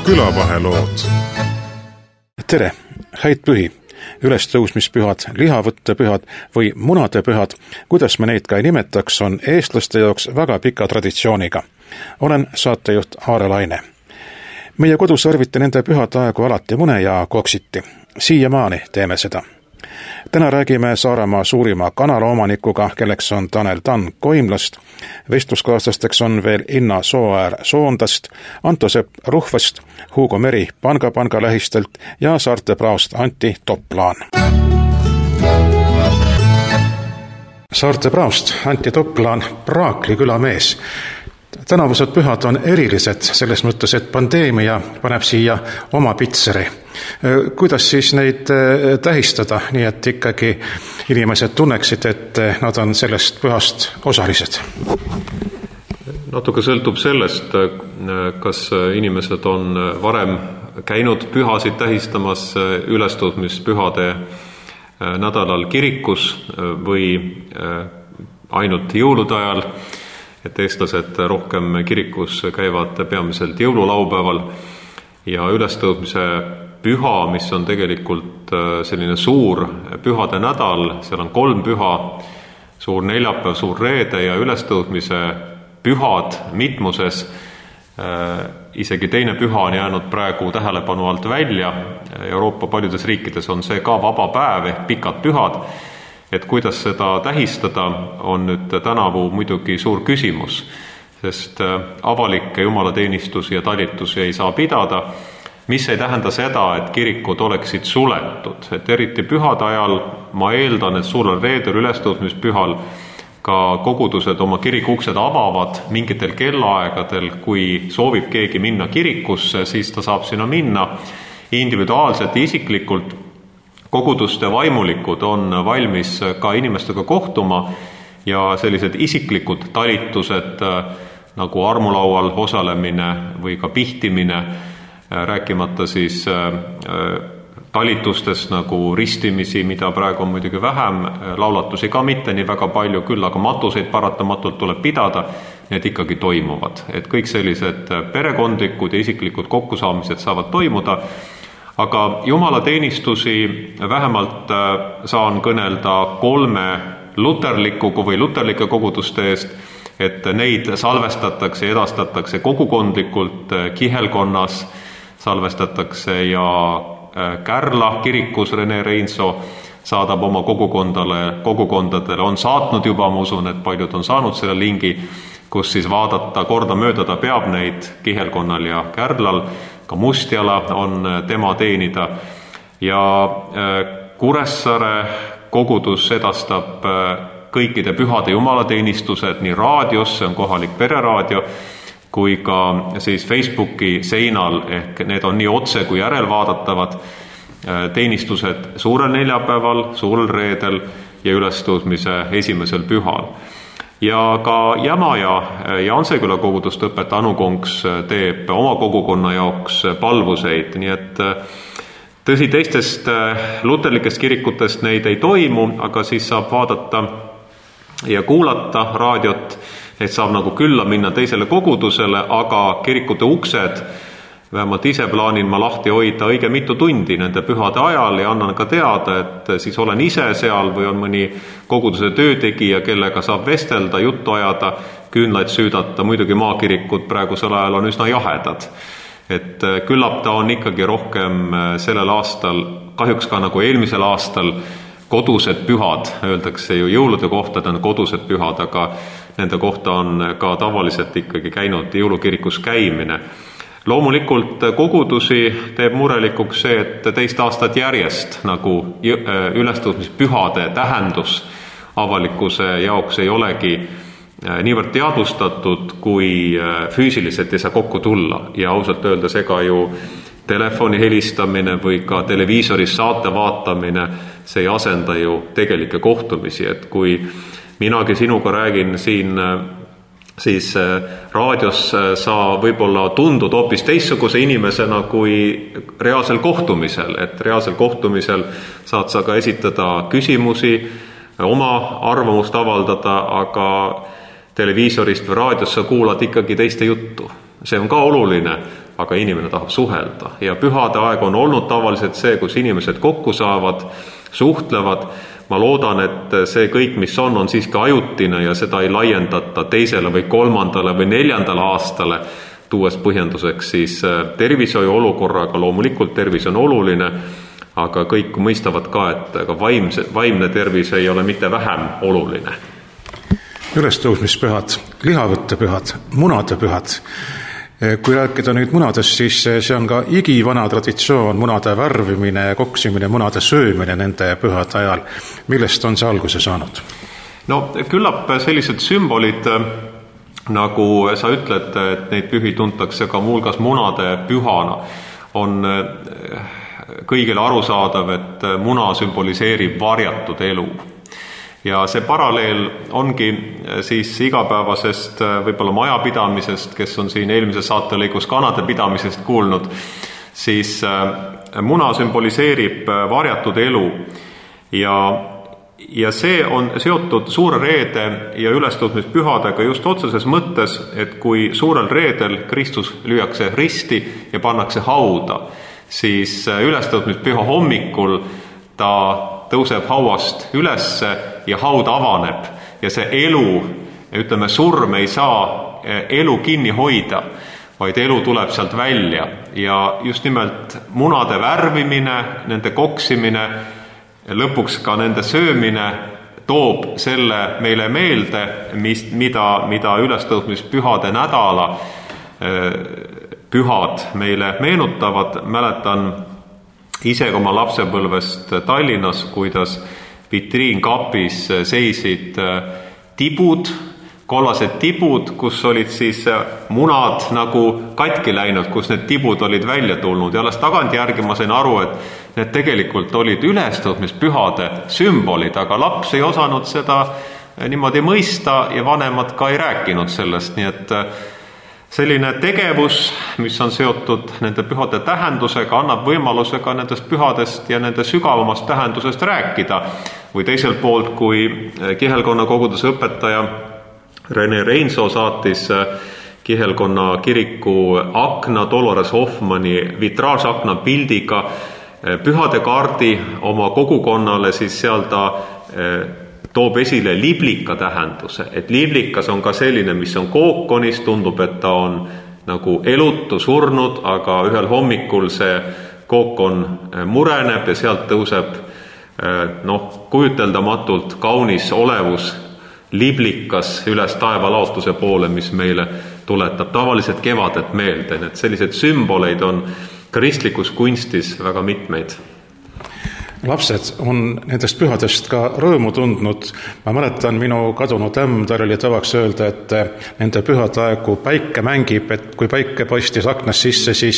külavahelood. Tere, häid pühi, ülestõusmispühad, lihavõttepühad või munadepühad, kuidas me neid ka ei nimetaks, on eestlaste jaoks väga pika traditsiooniga. Olen saatejuht Aare Laine. Meie kodus arviti nende pühade aegu alati mune ja koksiti. Siiamaani teeme seda. Täna räägime Saaremaa suurima kanaloomanikuga, kelleks on Tanel Tann Koimlast. Vestluskaaslasteks on veel Inna Sooäär Soondast, Anto Sepp Ruhvast, Hugo Meri Panga lähistelt ja Saarte praost Antti Toplaan. Saarte praost Antti Toplaan, Praakli küla mees. Tänavused pühad on erilised selles mõttes, et pandeemia paneb siia oma pitseri. Kuidas siis neid tähistada, nii et ikkagi inimesed tunneksid, et nad on sellest pühast osalised? Natuke sõltub sellest, kas inimesed on varem käinud pühasid tähistamas ülestõusmispühade nädalal kirikus või ainult jõulude ajal, et eestlased rohkem kirikus käivad peamiselt jõululaupäeval ja ülestõusmise püha, mis on tegelikult selline suur pühade nädal, seal on 3 püha, suur neljapäev, suur reede ja ülestõusmise pühad mitmuses. Isegi teine püha on jäänud praegu tähelepanu alt välja. Euroopa paljudes riikides on see ka vaba päev ehk pikad pühad. Et kuidas seda tähistada, on nüüd tänavu muidugi suur küsimus, sest avalikke jumalateenistusi ja talitusi ei saa pidada, mis ei tähenda seda, et kirikud oleksid suletud. Et eriti pühade ajal ma eeldan, et suurel reedel ülestõusmispühal ka kogudused oma kirikuksed avavad mingitel kellaaegadel, kui soovib keegi minna kirikusse, siis ta saab sinna minna individuaalselt ja isiklikult. Koguduste vaimulikud on valmis ka inimestega kohtuma ja sellised isiklikud talitused nagu armulaual osalemine või ka pihtimine, rääkimata siis talitustest nagu ristimisi, mida praegu on muidugi vähem, laulatusi ka mitte nii väga palju küll, aga matuseid paratamatult tuleb pidada, need ikkagi toimuvad. Et kõik sellised perekondlikud ja isiklikud kokkusaamised saavad toimuda. Aga jumalateenistusi vähemalt saan kõnelda 3 luterlike koguduste eest, et neid salvestatakse ja edastatakse kogukondlikult kihelkonnas, salvestatakse ja Kärla kirikus Rene Reinsoo saadab oma kogukondadele, on saatnud juba, ma usun, et paljud on saanud selle lingi, kus siis vaadata korda mööda ta peab neid kihelkonnal ja Kärlal, ka Mustjala on tema teenida ja Kuressaare kogudus edastab kõikide pühade jumalateenistused nii raadios, see on kohalik pereraadio, kui ka siis Facebooki seinal, ehk need on nii otse kui järelvaadatavad teenistused suurel neljapäeval, suurel reedel ja ülestõusmise esimesel pühal. Ja ka Jämaja ja Anseküla koguduste õpetaja Anu Konks teeb oma kogukonna jaoks palvuseid, nii et tõsi teistest luterlikest kirikutest neid ei toimu, aga siis saab vaadata ja kuulata raadiot, et saab nagu külla minna teisele kogudusele, aga kirikute uksed vähemalt ise plaanin ma lahti hoida õige mitu tundi nende pühade ajal ja annan ka teada, et siis olen ise seal või on mõni koguduse töötegija, kellega saab vestelda, juttu ajada, küünlaid süüdata. Muidugi maakirikud praegusel ajal on üsna jahedad. Et küllap ta on ikkagi rohkem sellel aastal, kahjuks ka nagu eelmisel aastal, kodused pühad, öeldakse ju jõulude kohta, on kodused pühad, aga nende kohta on ka tavaliselt ikkagi käinud jõulukirikus käimine. Loomulikult kogudusi teeb murelikuks see, et teist aastat järjest nagu ülestõusmispühade tähendus avalikkuse jaoks ei olegi niivõrd teadvustatud, kui füüsiliselt ei saa kokku tulla. Ja ausalt öeldes ega ju telefoni helistamine või ka televiisoris saate vaatamine, see ei asenda ju tegelikke kohtumisi. Et kui minagi sinuga räägin siin siis raadios sa võib-olla tundud hoopis teistsuguse inimesena kui reaalsel kohtumisel, et reaalsel kohtumisel saad sa ka esitada küsimusi, oma arvamust avaldada, aga televiisorist või raadios sa kuulad ikkagi teiste juttu. See on ka oluline, aga inimene tahab suhelda. Ja pühade aeg on olnud tavaliselt see, kus inimesed kokku saavad, suhtlevad. Ma loodan, et see kõik, mis on siiski ajutine ja seda ei laiendata 2. või 3. või 4. aastale, tuues põhjenduseks siis tervishoiu olukorraga. Loomulikult tervis on oluline, aga kõik mõistavad ka, et aga vaimne tervis ei ole mitte vähem oluline. Ülestõusmispühad, lihavõttepühad, munadepühad. Kui rääkida nüüd munadest, siis see on ka igivana traditsioon, munade värvimine, koksimine, munade söömine nende pühade ajal. Millest on see alguse saanud? No küllap sellised sümbolid, nagu sa ütled, et neid pühi tuntakse ka muuhulgas munade pühana, on kõigile arusaadav, et muna sümboliseerib varjatud elu. Ja see paralleel ongi siis igapäevasest võib-olla majapidamisest, kes on siin eelmises saatelõigus kanade pidamisest kuulnud, siis muna sümboliseerib varjatud elu ja see on seotud Suure Reede ja ülestõusmispühadega just otseses mõttes, et kui Suurel Reedel Kristus lüüakse risti ja pannakse hauda, siis ülestõusmispüha hommikul ta tõuseb hauast ülesse ja haud avaneb ja see elu, ütleme surm ei saa elu kinni hoida, vaid elu tuleb sealt välja ja just nimelt munade värvimine, nende koksimine, lõpuks ka nende söömine toob selle meile meelde, mida ülestõusmispühade nädala pühad meile meenutavad. Mäletan ise oma lapsepõlvest Tallinnas, kuidas vitriinkapis seisid tibud, kollased tibud, kus olid siis munad nagu katki läinud, kus need tibud olid välja tulnud ja alles tagantjärgi ma sain aru, et need tegelikult olid ülestõusmispühade sümbolid, aga laps ei osanud seda niimoodi mõista ja vanemad ka ei rääkinud sellest, nii et selline tegevus, mis on seotud nende pühade tähendusega, annab võimaluse ka nendest pühadest ja nende sügavamast tähendusest rääkida. Või teiselt poolt, kui kihelkonna koguduse õpetaja Rene Reinso saatis kihelkonna kiriku akna, Dolores Hoffmanni vitraažakna pildiga pühade kaardi oma kogukonnale, siis seal ta toob esile liblika tähenduse, et liblikas on ka selline, mis on kookonis, tundub, et ta on nagu elutu surnud, aga ühel hommikul see kookon mureneb ja sealt tõuseb kujuteldamatult kaunis olevus liblikas üles taevalaotuse poole, mis meile tuletab tavaliselt kevadet meelde. Need sellised sümboleid on kristlikus kunstis väga mitmeid. Lapsed on nendest pühadest ka rõõmu tundnud. Ma mäletan minu kadunud ämm, tal oli tavaks öelda, et nende pühade aegu päike mängib, et kui päike paistis aknast sisse, siis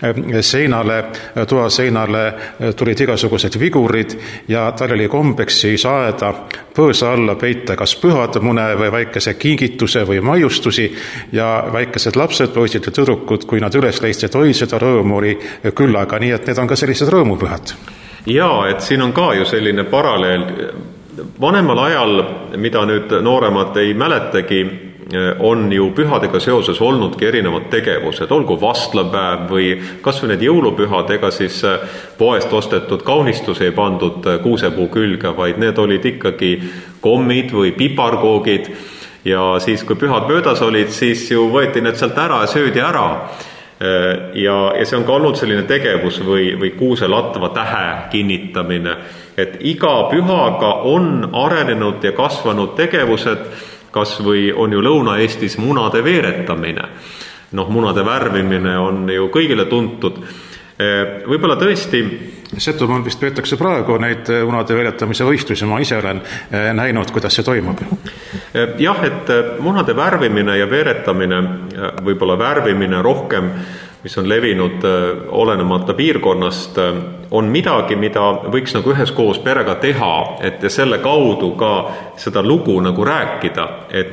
toa seinale tulid igasugused vigurid ja tal oli kombeks siis aeda põõsa alla peita kas pühademune või väikese kingituse või maiustusi ja väikesed lapsed, poisid ja tüdrukud, kui nad üles leidsid, oi seda rõõmu oli küllaga, nii et need on ka sellised rõõmupühad. Jaa, et siin on ka ju selline paralleel. Vanemal ajal, mida nüüd nooremad ei mäletagi, on ju pühadega seoses olnudki erinevad tegevused, olgu vastlapäev või kas või need jõulupühad, ega siis poest ostetud kaunistus ei pandud kuusepuu külge, vaid need olid ikkagi kommid või piparkoogid ja siis, kui pühad möödas olid, siis ju võeti need sealt ära ja söödi ära. Ja see on ka olnud selline tegevus või kuuselatva tähe kinnitamine, et iga pühaga on arenenud ja kasvanud tegevused, kas või on ju Lõuna-Eestis munade veeretamine. Munade värvimine on ju kõigile tuntud. Võib-olla tõesti Setomaal vist peetakse praegu neid munade veeretamise võistlusi, ma ise olen näinud, kuidas see toimub. Jah, et munade värvimine ja veeretamine, võib-olla värvimine rohkem, mis on levinud olenemata piirkonnast, on midagi, mida võiks nagu üheskoos perega teha, et selle kaudu ka seda lugu nagu rääkida,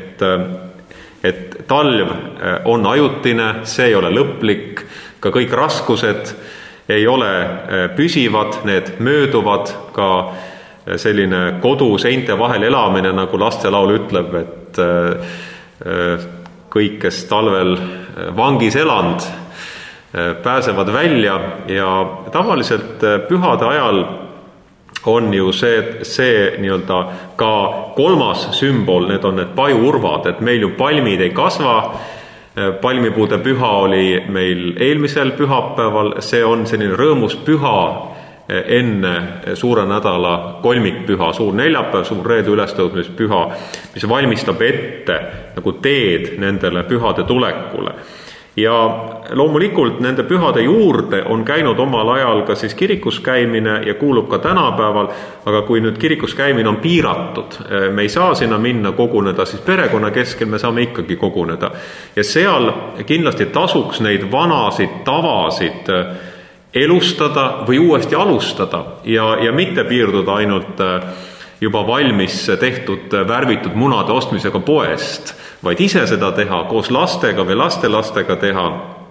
et talv on ajutine, see ei ole lõplik, ka kõik raskused ei ole püsivad, need mööduvad, ka selline kodu seinte vahel elamine, nagu lastelaul ütleb, et kõik, kes talvel vangis elanud, pääsevad välja ja tavaliselt pühade ajal on ju see nii-öelda ka kolmas sümbol, need on need pajuurvad, et meil ju palmid ei kasva, palmipuude püha oli meil eelmisel pühapäeval, see on selline rõõmus püha enne suure nädala kolmikpüha, suur neljapäev, suur reede ülestõusmispüha, mis valmistab ette nagu teed nendele pühade tulekule. Ja loomulikult nende pühade juurde on käinud omal ajal ka siis kirikus käimine ja kuulub ka tänapäeval, aga kui nüüd kirikus käimine on piiratud, me ei saa sinna minna koguneda, siis perekonna keskel me saame ikkagi koguneda. Ja seal kindlasti tasuks neid vanasid tavasid elustada või uuesti alustada ja mitte piirduda ainult juba valmis tehtud värvitud munade ostmisega poest, vaid ise seda teha, koos lastega või lastelastega teha.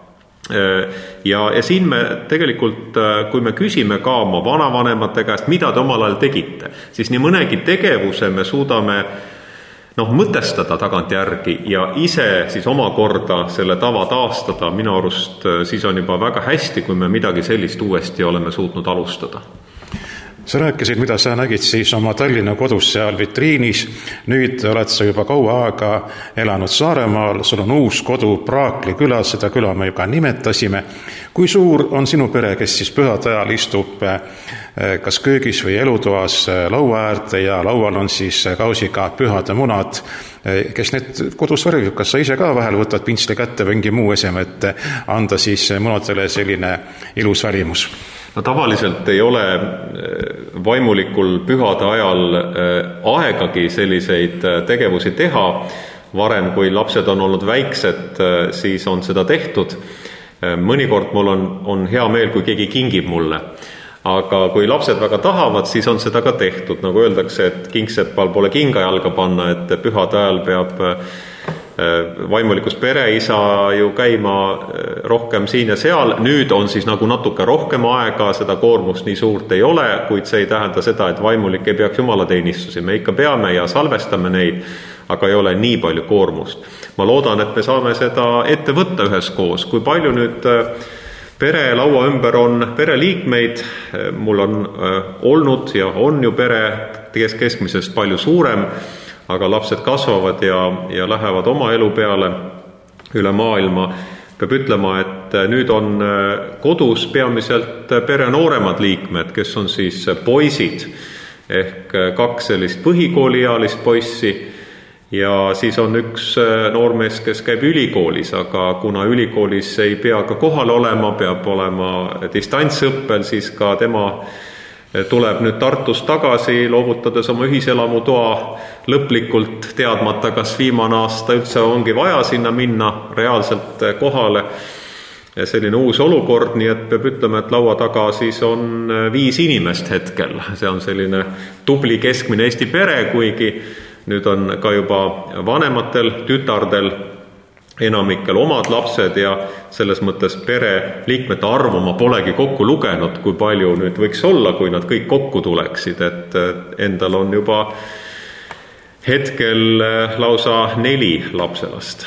Ja siin me tegelikult, kui me küsime ka oma vanavanemate käest, mida te omal ajal tegite, siis nii mõnegi tegevuse me suudame mõtestada tagantjärgi ja ise siis omakorda selle tava taastada. Minu arust siis on juba väga hästi, kui me midagi sellist uuesti oleme suutnud alustada. Sa rääkisid, mida sa nägid siis oma Tallinna kodus seal vitriinis. Nüüd oled sa juba kaua aega elanud Saaremaal, sul on uus kodu Praakli külas, seda küla me juba nimetasime. Kui suur on sinu pere, kes siis pühade ajal istub kas köögis või elutoas laua äärde ja laual on siis kausiga pühade munad, kes need kodus värvib, kas sa ise ka vahel võtad pintsli kätte või mingi muu eseme, et anda siis munadele selline ilus välimus? No tavaliselt ei ole vaimulikul pühade ajal aegagi selliseid tegevusi teha. Varem, kui lapsed on olnud väiksed, siis on seda tehtud. Mõnikord mul on hea meel, kui keegi kingib mulle. Aga kui lapsed väga tahavad, siis on seda ka tehtud. Nagu öeldakse, et kingsepal pole kinga jalga panna, et pühade ajal peab vaimulikus pereisa ju käima rohkem siin ja seal. Nüüd on siis nagu natuke rohkem aega, seda koormust nii suurt ei ole, kuid see ei tähenda seda, et vaimulik ei peaks jumalateenistusi. Me ikka peame ja salvestame neid, aga ei ole nii palju koormust. Ma loodan, et me saame seda ette võtta üheskoos. Kui palju nüüd pere laua ümber on pereliikmeid, mul on olnud ja on ju pere keskmisest palju suurem, aga lapsed kasvavad ja lähevad oma elu peale üle maailma. Peab ütlema, et nüüd on kodus peamiselt pere nooremad liikmed, kes on siis poisid ehk 2 sellist põhikooliealist poissi ja siis on üks noormees, kes käib ülikoolis, aga kuna ülikoolis ei pea ka kohal olema, peab olema distantsõppel, siis ka tema tuleb nüüd Tartust tagasi, loovutades oma ühiselamutoa lõplikult teadmata, kas viimane aasta üldse ongi vaja sinna minna reaalselt kohale. Ja selline uus olukord, nii et peab ütlema, et laua taga siis on 5 inimest hetkel. See on selline tubli keskmine Eesti pere, kuigi nüüd on ka juba vanematel tütardel enamikel omad lapsed ja selles mõttes pere liikmete arvu ma polegi kokku lugenud, kui palju nüüd võiks olla, kui nad kõik kokku tuleksid, et endal on juba hetkel lausa 4 lapselast.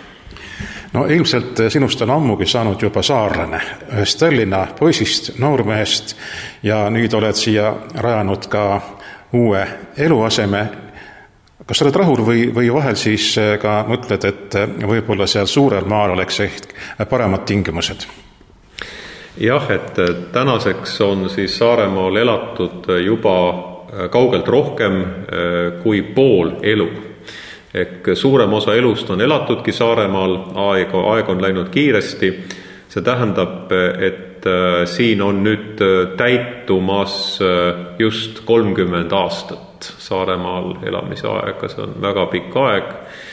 No ilmselt sinust on ammugi saanud juba saarlane, ühest Tallinna poisist, noormehest ja nüüd oled siia rajanud ka uue eluaseme. Kas sa oled rahul või vahel siis ka mõtled, et võib-olla seal suurel maal oleks ehk paremad tingimused? Jah, et tänaseks on siis Saaremaal elatud juba kaugelt rohkem kui pool elu. Ehk suurem osa elust on elatudki Saaremaal, aeg on läinud kiiresti. See tähendab, et siin on nüüd täitumas just 30 aastat Saaremaal elamise aega, see on väga pikk aeg.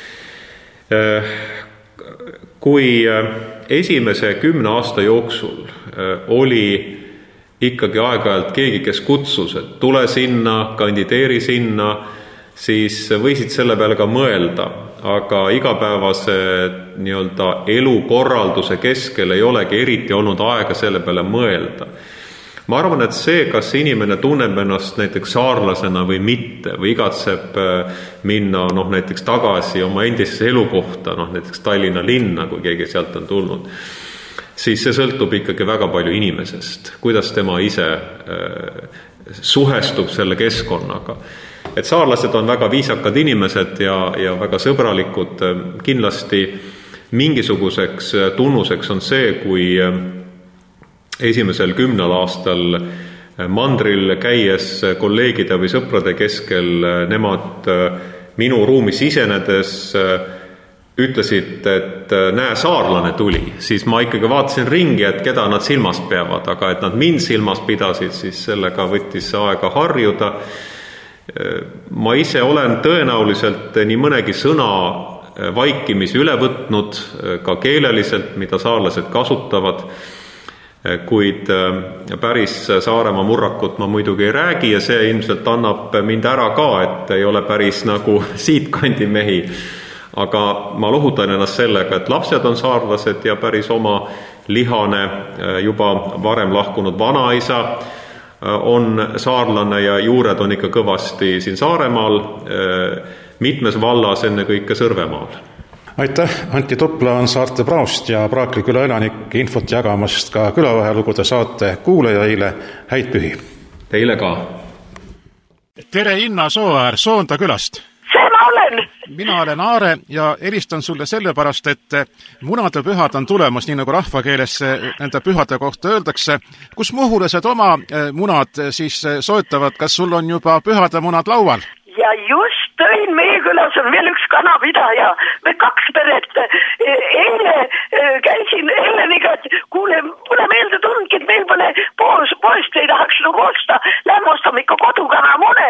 Kui esimese 10 aasta jooksul oli ikkagi aeg-ajalt keegi, kes kutsus, et tule sinna, kandideeri sinna, siis võisid selle peale ka mõelda, aga igapäevase nii-öelda elukorralduse keskel ei olegi eriti olnud aega selle peale mõelda. Ma arvan, et see, kas inimene tunneb ennast näiteks saarlasena või mitte, või igatseb minna näiteks tagasi oma endisesse elukohta, näiteks Tallinna linna, kui keegi sealt on tulnud, siis see sõltub ikkagi väga palju inimesest, kuidas tema ise suhestub selle keskkonnaga. Et saarlased on väga viisakad inimesed ja väga sõbralikud. Kindlasti mingisuguseks tunnuseks on see, kui esimesel 10 aastal mandril käies kolleegide või sõprade keskel nemad minu ruumi sisenedes ütlesid, et näe, saarlane tuli, siis ma ikkagi vaatasin ringi, et keda nad silmas peavad, aga et nad mind silmas pidasid, siis sellega võttis aega harjuda. Ma ise olen tõenäoliselt nii mõnegi sõna vaikimisi üle võtnud, ka keeleliselt, mida saarlased kasutavad, kuid päris Saaremaa murrakut ma muidugi ei räägi ja see ilmselt annab mind ära ka, et ei ole päris nagu siitkandi mehi. Aga ma lohutan ennast sellega, et lapsed on saarlased ja päris oma lihane juba varem lahkunud vanaisa on saarlane ja juured on ikka kõvasti siin Saaremaal, mitmes vallas, ennekõike Sõrvemaal. Aitäh, Antti Tupla on Saarte Praost ja Praakli küla elanik infot jagamast ka külavahelugude saate kuulajaile. Häid pühi! Teile ka! Tere, Inna Sooäär Soonda külast! See ma olen! Mina olen Aare ja helistan sulle sellepärast, et munade pühad on tulemas, nii nagu rahvakeeles nende pühade kohta öeldakse. Kus muhulased oma munad siis soetavad? Kas sul on juba pühade munad laual? Ja just tõin meie külas on veel üks kanapidaja või 2 peret. Eile käisin Elleniga, et kuule, pole meelde tundki, et meil pole poest ei tahaks nagu osta. Lähme ostame ikka kodukanamune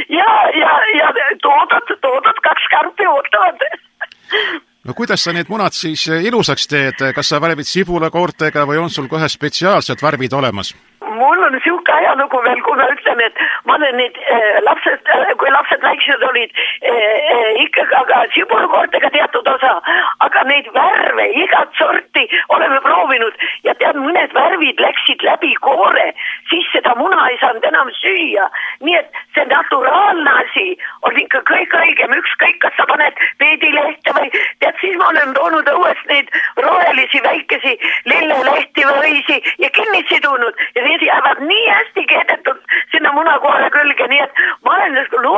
ja toodad 2 karpi ootavad. No kuidas sa need munad siis ilusaks teed? Kas sa värvid sibulakoortega või on sul kohe spetsiaalsed värvid olemas? Mul on siuke ajalugu veel, kui ma ütlen, et ma olen need kui lapsed väiksed olid, ikkagi aga sibulakoortega teatud osa, aga neid värve, igat sorti oleme proovinud ja tead, mõned värvid läksid läbi koore, siis seda muna ei saanud enam süüa. Nii et see naturaalne asi on ikka kõik õigem, ükskõik, kas sa paned peedilehte või tead, siis ma olen toonud õuest neid rohelisi väikesi lillelehti või õisi ja kinni sidunud ja need jäävad nii hästi keedetud sinna munakoore külge, nii et ma olen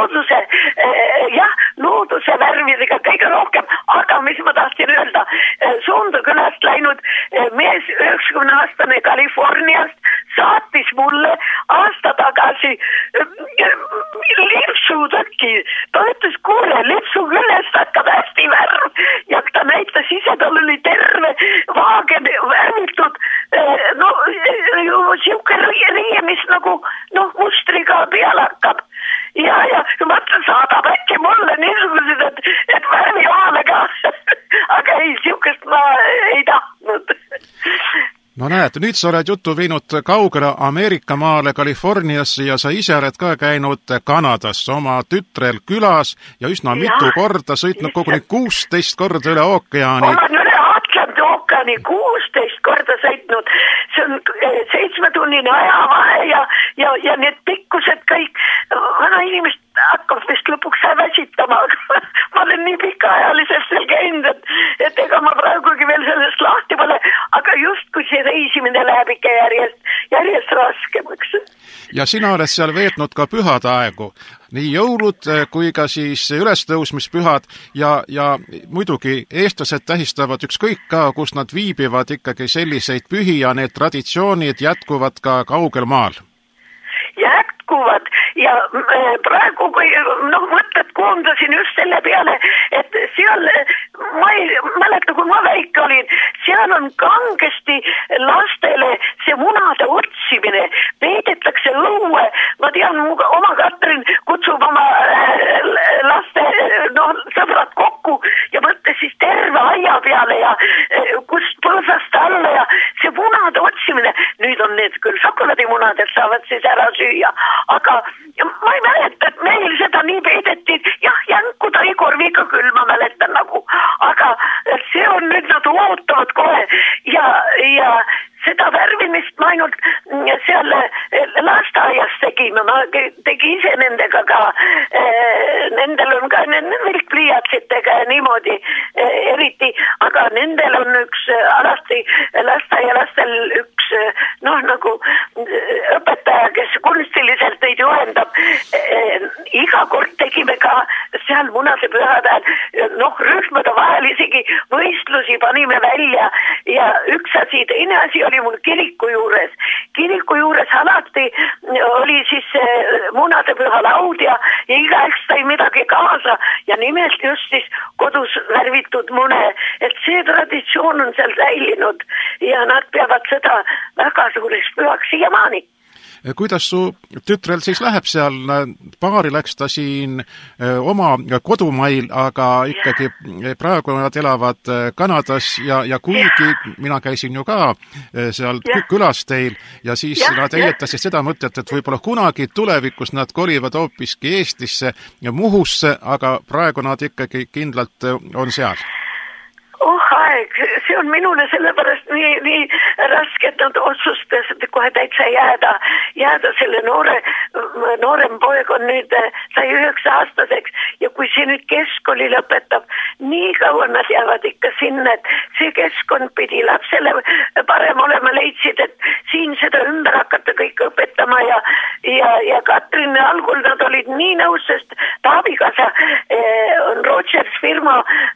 looduse värvidega kõige rohkem, aga mis ma tahtsin öelda, Soonda külast läinud mees 90-aastane Kaliforniast saatis mulle aasta tagasi lipsutõki. Ta ütles, kuule, lipsu küljest hakkab hästi värv ja ta näitas ise, tal oli terve vaagen värvitud siuke riie, mis nagu mustriga peale hakkab. Ja mõtlen, saadab äkki mulle niisugused, et värvi maale ka. Aga ei, siukest ma ei tahtnud. No näed, nüüd sa oled juttu viinud kaugele Ameerika maale, Kaliforniasse ja sa ise oled ka käinud Kanadas oma tütrel külas ja üsna mitu korda sõitnud koguni 16 korda üle ookeani. Olen üle Atlandi ookeani 16 korda sõitnud. See on 7-tunnine ajavahe ja need pikkused kõik. Vana inimest hakkab vist lõpuks väsitama. Ma olen nii pikaajaliselt seal käinud, et ega ma praegugi veel sellest lahti pole, aga just kui see reisimine läheb ikka järjest raskemaks. Ja sina oled seal veetnud ka pühade aegu, nii jõulud kui ka siis ülestõusmispühad ja muidugi eestlased tähistavad ükskõik ka, kus nad viibivad ikkagi selliseid pühi ja need traditsioonid jätkuvad ka kaugel maal. Jätkuvad ja praegu kui mõtted koondasin just selle peale, et seal ma ei mäleta, kui ma väike olin, seal on kangesti lastele see munade otsimine, peidetakse õue, ma tean, oma Katrin kutsub oma laste sõbrad kokku ja mõttes siis terve aia peale ja kust põõsast alla ja see munade otsimine, nüüd on need küll šokolaadimunad, et saavad siis ära süüa, aga ma ei mäleta, et meil seda nii peideti, jah, jänku taikorviga küll, ma mäletan nagu, aga see on nüüd nad ootavad kohe ja seda värvimist ma ainult seal lasteaias tegime, ma tegi ise nendega ka, nendel on ka vilkpliiatsidega ja niimoodi eriti, aga nendel on üks alati lasteaialastel üks nagu õpetaja, kes kunstiliselt neid juhendab. Iga kord tegime ka seal munadepühade ajal, rühmade vahel isegi võistlusi panime välja ja üks asi, teine asi oli mul kiriku juures. Kiriku juures alati oli siis munadepüha laud ja igaüks sai midagi kaasa ja nimelt just siis kodus värvitud mune, et see traditsioon on seal säilinud ja nad peavad seda väga suureks pühaks siiamaani. Kuidas su tütrel siis läheb seal? Paari läks ta siin oma kodumail, aga ikkagi praegu nad elavad Kanadas ja kuigi mina käisin ju ka seal külas teil ja siis nad heietasid seda mõtet, et võib-olla kunagi tulevikus nad kolivad hoopiski Eestisse ja Muhusse, aga praegu nad ikkagi kindlalt on seal. Aeg, see on minule sellepärast nii raske, et nad otsustasid kohe täitsa jääda selle noorem poeg on nüüd sai 9-aastaseks ja kui see nüüd keskkooli lõpetab, nii kaua nad jäävad ikka sinna, et see keskkond pidi lapsele parem olema, leidsid, et siin seda ümber hakata kõik õpetama ja Katrin algul nad olid nii nõus, sest ta abikaasa on Rogers firma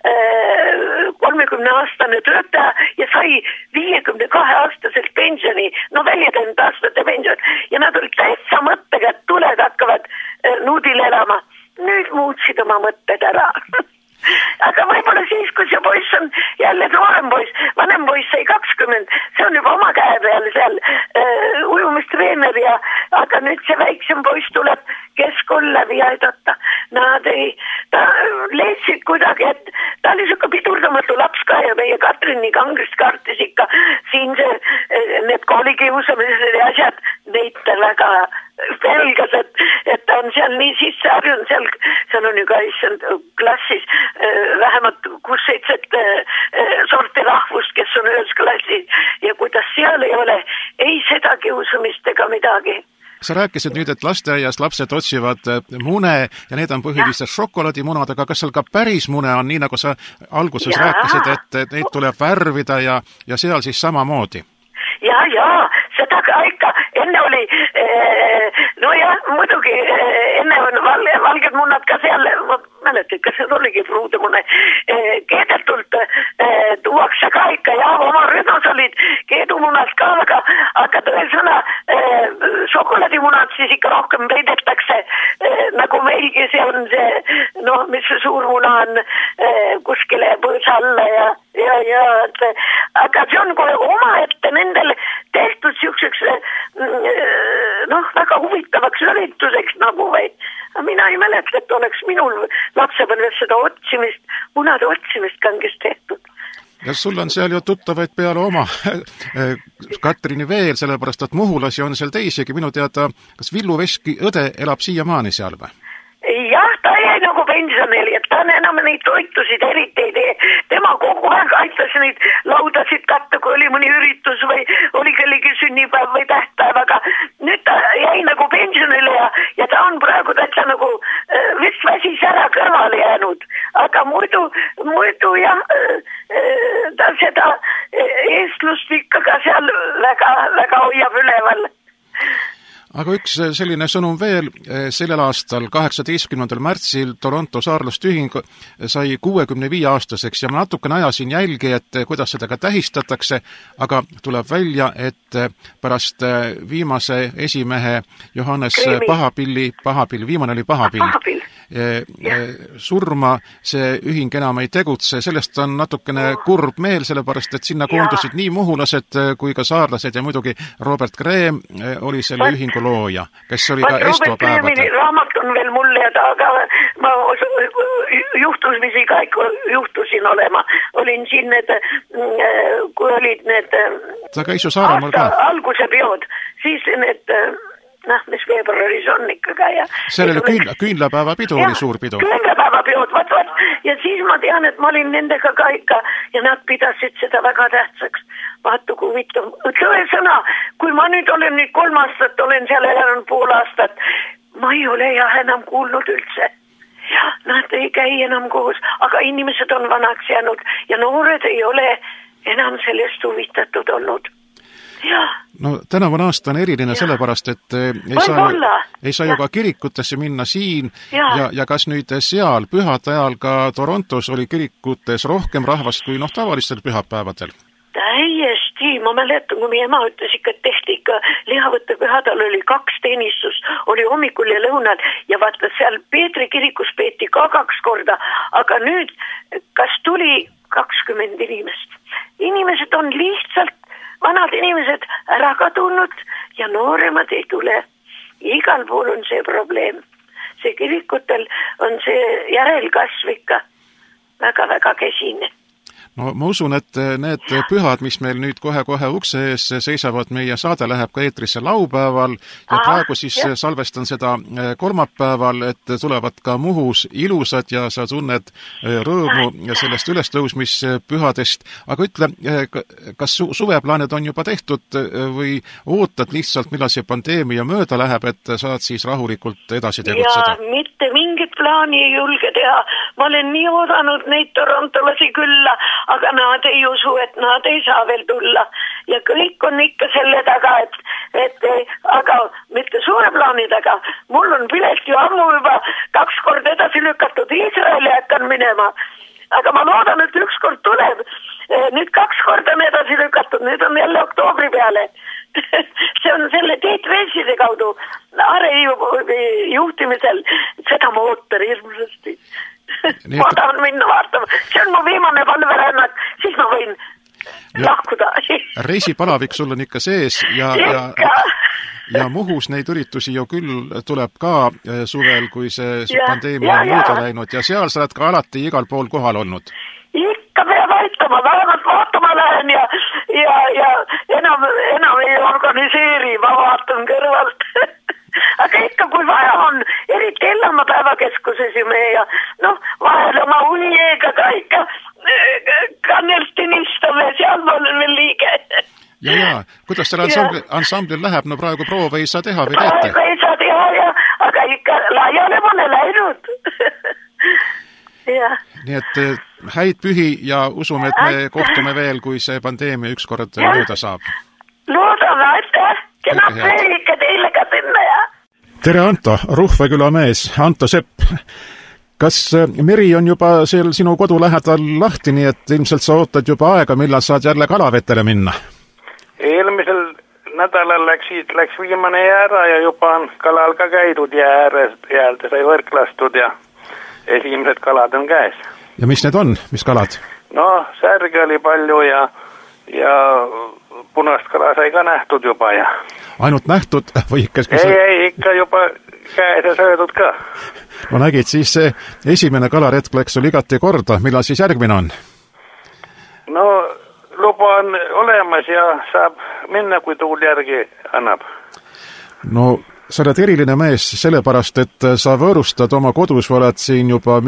30-aastane töötaja ja sai 52-aastaselt pensioni, väljatanud aastate pension ja nad olid täitsa mõttega, et tuled hakkavad nuudil elama. Nüüd muutsid oma mõtted ära. Aga võib-olla siis, kui see poiss on jälle noorem poiss, vanem poiss sai 20, see on juba oma käe peal seal ujumistreener aga nüüd see väiksem poiss tuleb keskkool läbi aidata. Ta leidsid kuidagi, et ta oli siuke pidurdamatu laps ka ja meie Katrini kangrist kartis ikka siin need koolikiusamised ja asjad, neid ta väga pelgas, et ta on seal nii sisse harjunud, seal on ju ka klassis vähemalt 6-7 sorti rahvust, kes on ühes klassis ja kuidas seal ei ole ei seda kiusamist ega midagi. Sa rääkisid nüüd, et lasteaias lapsed otsivad mune ja need on põhiliselt šokolaadimunad, aga kas seal ka päris mune on, nii nagu sa alguses rääkisid, et neid tuleb värvida ja seal siis samamoodi? Seda ka ikka, enne oli, muidugi, enne on valged munad ka seal, ma mäletan, kas see oligi pruudemune, keedetult tuuakse ka ikka oma rühmas olid keedumunad ka, aga tõesõna šokolaadimunad siis ikka rohkem peidetakse, nagu meilgi see on see, mis see suur muna on kuskile põõsa alla aga see on kohe omaette nendel tehtud siukseks väga huvitavaks ürituseks nagu vaid. Mina ei mäleta, et oleks minul lapsepõlves seda munade otsimist kangest tehtud. Ja sul on seal ju tuttavaid peale oma Katrini veel, sellepärast, et muhulasi on seal teisegi. Minu teada, kas Villu Veski õde elab siiamaani seal või? Jah, ta jäi nagu pensionili, et ta enam neid toitusid eriti ei tee. Tema kogu aeg aitas neid laudasid katta, kui oli mõni üritus või oli kellegi sünnipäev või tähtpäev, aga nüüd ta jäi nagu pensionile ja ta on praegu täitsa nagu vist väsis ära kõrvale jäänud. Aga muidu jah, ta seda eestlust ikka ka seal väga hoiab üleval. Aga üks selline sõnum veel, sellel aastal 18. märtsil Toronto saarlastühing sai 65-aastaseks ja ma natukene ajasin jälgi, et kuidas seda ka tähistatakse, aga tuleb välja, et pärast viimase esimehe Johannes Pahapill, viimane oli Pahapill, surma see ühing enam ei tegutse, sellest on natukene kurb meel, sellepärast et sinna koondusid nii muhulased kui ka saarlased ja muidugi Robert Graham oli selle ühingu looja, kes oli ka Estoa päevadel. Raamat on veel mulle ja aga ma juhtumisi ka juhtusin olema. Olin siin kui olid need ta käis ju Saaremaal ka. Alguse peod, siis need mis veebruaris on ikka ja see oli küünlapäeva pidu, oli suur pidu. Küünlapäeva peod, ja siis ma tean, et ma olin nendega ka ikka ja nad pidasid seda väga tähtsaks. Vaata, kui huvitav. Tõesõna, kui ma nüüd olen 3 aastat, olen seal elanud pool aastat, ma ei ole enam kuulnud üldse. Ja nad ei käi enam koos, aga inimesed on vanaks jäänud ja noored ei ole enam sellest huvitatud olnud. Ja. No tänavune aasta on eriline sellepärast, et ei saa ju ka kirikutesse minna siin ja kas nüüd seal pühade ajal ka Torontos oli kirikutes rohkem rahvast kui tavalistel pühapäevadel? Täiesti, ma mäletan, kui meie ema ütles ikka, et tehti ikka lihavõttepühadel oli 2 teenistus, oli hommikul ja lõunal ja vaata seal Peetri kirikus peeti ka 2 korda, aga nüüd kas tuli 20 inimest. Inimesed on lihtsalt, vanad inimesed ära kadunud ja nooremad ei tule. Igal pool on see probleem. See kirikutel on see järelkasv ikka väga-väga kesine. No ma usun, et need pühad, mis meil nüüd kohe-kohe ukse ees seisavad, meie saade läheb ka eetrisse laupäeval ja praegu siis salvestan seda kolmapäeval, et tulevad ka Muhus ilusad ja sa tunned rõõmu sellest ülestõusmispühadest. Aga ütle, kas suveplaanid on juba tehtud või ootad lihtsalt, millal see pandeemia mööda läheb, et saad siis rahulikult edasi tegutseda? Ja mitte mingit plaani ei julge teha. Ma olen nii oodanud neid torontolasi külla, aga nad ei usu, et nad ei saa veel tulla. Ja kõik on ikka selle taga, et aga mitte suveplaanid, aga mul on pilet ju ammu juba 2 korda edasi lükatud Iisraeli hakkan minema. Aga ma loodan, et 1 kord tuleb. Nüüd 2 korda on edasi lükatud, nüüd on jälle oktoobri peale. See on selle Tiit Veenside kaudu Are juhtimisel, seda ma ootan hirmsasti. Ma tahan minna vaatama. See on mu viimane palverännak, siis ma võin lahkuda. Reisipalavik sul on ikka sees ja Muhus neid üritusi ju küll tuleb ka suvel, kui see pandeemia on mööda läinud ja seal sa oled ka alati igal pool kohal olnud. Ikka peab aitama, vähemalt vaatama lähen ja enam ei organiseeri, ma vaatan kõrvalt. Aga ikka kui vaja on, eriti Ellamaa päevakeskuses ju meie vahel oma unieega ka ikka kannelstinistame, seal ma olen veel liige. Ja, kuidas selle ansamblil läheb? No praegu proove ei saa teha või teete? Praegu ei saa teha, aga ikka laiale pole läinud. Nii et häid pühi ja usume, et me kohtume veel, kui see pandeemia ükskord mööda saab. Loodame, aitäh! Kenab veel ikka teile ka sinna, Tere, Anto, Ruhveküla mees, Anto Sepp. Kas meri on juba seal sinu kodu lähedal lahti, nii et ilmselt sa ootad juba aega, millal saad jälle kalavetele minna? Eelmisel nädalal läks viimane jää ära ja juba on kalal ka käidud jäälde sai võrk lastud ja esimesed kalad on käes. Ja mis need on? Mis kalad? No, särge oli palju ja punast kala sai ka nähtud juba ja... Ainult nähtud või ikka... Ei, ikka juba käes ja söödud ka. No nägid, siis see esimene kalaretk läks sul igati korda. Millal siis järgmine on? No, luba on olemas ja saab minna, kui tuul järgi annab. No, sa oled eriline mees sellepärast, et sa võõrustad oma kodus, oled siin juba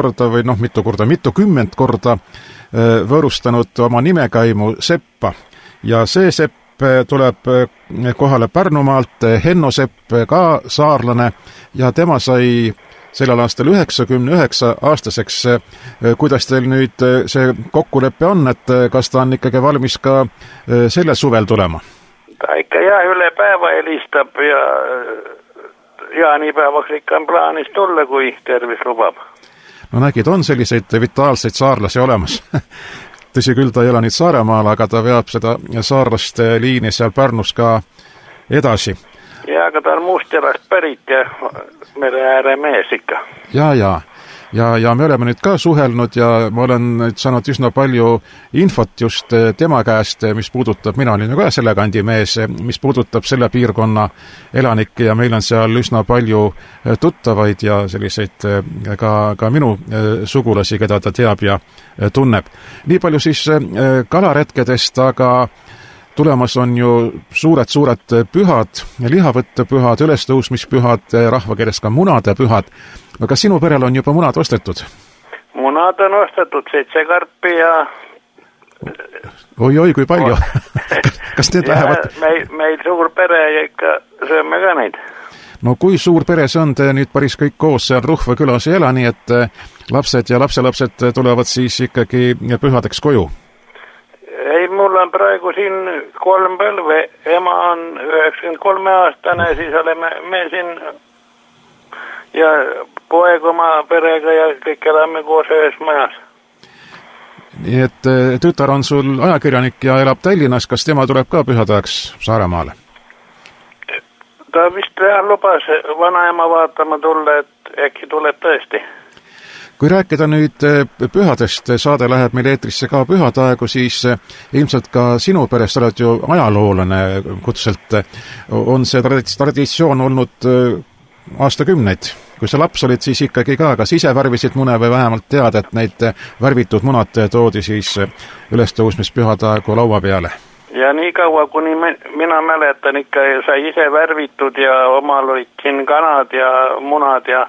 mitukümmend korda võõrustanud oma nimekaimu Seppa. Ja see Sepp tuleb kohale Pärnumaalt, Henno Sepp ka saarlane ja tema sai sellel aastal 99 aastaseks. Kuidas teil nüüd see kokkuleppe on, et kas ta on ikkagi valmis ka selle suvel tulema? Ta ikka üle päeva helistab ja jaanipäevaks ikka on plaanis tulla, kui tervis lubab. No nägid, on selliseid vitaalseid saarlasi olemas. Tõsi küll, ta ei ole nüüd Saaremaal, aga ta veab seda saarlaste liini seal Pärnus ka edasi. Ja, aga ta on Mustjalast pärit ja mere ääre mees ikka. Ja me oleme nüüd ka suhelnud ja ma olen nüüd saanud üsna palju infot just tema käest, mis puudutab, mina olin ju ka selle kandi mees, mis puudutab selle piirkonna elanikke ja meil on seal üsna palju tuttavaid ja selliseid ka minu sugulasi, keda ta teab ja tunneb. Nii palju siis kalaretkedest, aga tulemas on ju suured pühad, lihavõttepühad, ülestõusmispühad, rahvakeeles ka munade pühad. Aga sinu perel on juba munad ostetud? Munad on ostetud 7 karpi ja... Oi, kui palju? Kas need lähevad? Meil suur pere ja ikka sööme ka neid. no kui suur pere see on, te nüüd päris kõik koos seal Ruhve külas ei ela, nii et lapsed ja lapselapsed tulevad siis ikkagi pühadeks koju? Ei, mul on praegu siin 3 põlve, ema on 93-aastane, siis oleme me siin ja poeg oma perega ja kõik elame koos ühes majas. Nii et tütar on sul ajakirjanik ja elab Tallinnas, kas tema tuleb ka pühadajaks Saaremaale? Ta vist lubas vanaema vaatama tulla, et äkki tuleb tõesti. Kui rääkida nüüd pühadest, saade läheb meil eetrisse ka pühadaegu, siis ilmselt ka sinu perest, sa oled ju ajaloolane kutselt, on see traditsioon olnud aastakümneid. Kui sa laps olid, siis ikkagi ka, kas ise värvisid mune või vähemalt tead, et neid värvitud munad toodi siis ülestõusmispühadaegu laua peale? Ja nii kaua, kuni mina mäletan, ikka sai ise värvitud ja omal olid siin kanad ja munad ja